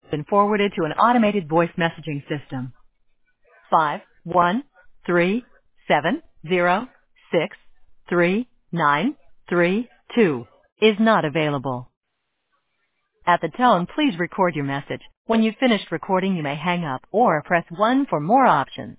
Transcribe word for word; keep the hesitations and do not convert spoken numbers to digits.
Been forwarded to an automated voice messaging system. Five one three seven zero six three nine three two is not available. At the tone, please record your message. When you've finished recording, you may hang up or press one for more options.